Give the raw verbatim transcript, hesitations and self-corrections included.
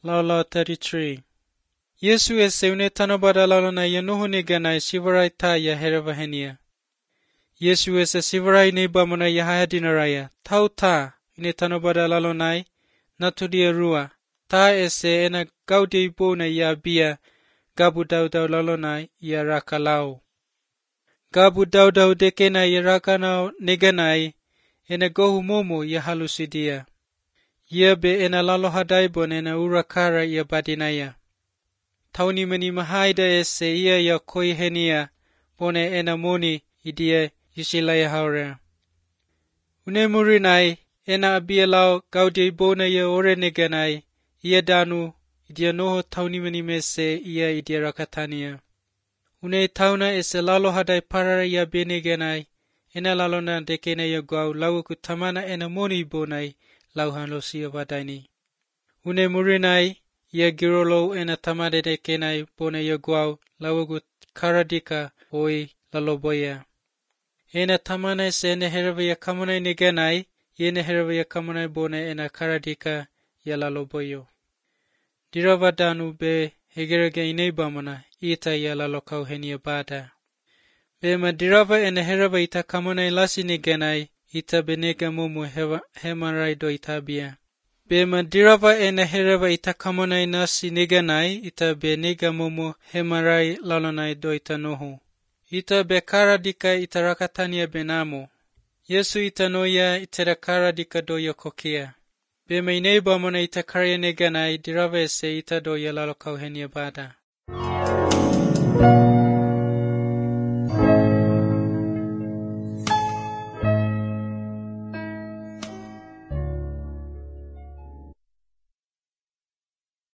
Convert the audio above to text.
Lala thirty-three. Yesu eseune tanobada lalona yanuhune ganai sivarai ta ya heravahenia. Yesu ese sivarai nebamona yahadinaraya. Tau ta ine tanobada lalonai natudia rua. Ta ese ena gaude ibona ya bia gabu daudau lalonai ya rakalau. Gabu daudau dekena ya rakanau neganai ena gohu momo ya halusidia. Ia be ena lalo hadaibon ena urakara ia badinaya. Tauni mani mahaida ese ia ya koi henia bone ena moni idia yusilaya haurea. Une murinai ena abia lau gaudia ibona ia ore neganai ia danu idia noho tauni mani mese ia idia rakatania. Une tauna ese lalo hadai parara ia beneganai ena lalona dekena ia guau lauku tamana ena moni ibonai lauhan losia vadaini. Une murinai ia girolo ena tamade dekenai bone ia guau lauku karadika oi laloboya. Ena tamana ese ena heravaya kamunai neganai ena heravaya kamunai bone ena karadika ia laloboyo. Diravadanu be hegerage inebamana ita ia lalokau henia bada. Bema dirava ena herava ita kamunai lasi neganai ita benega mumu hemarai do itabia. Bema dirava ena herava ita kamunai nasi neganai ita benega mumu hemarai lalonai do ita nohu. Ita be karadika ita rakatania benamo. Yesu ita noya ita karadika do yokokia. Bema ineba mona ita karya neganai dirava ese ita do ya lalokau henia bada.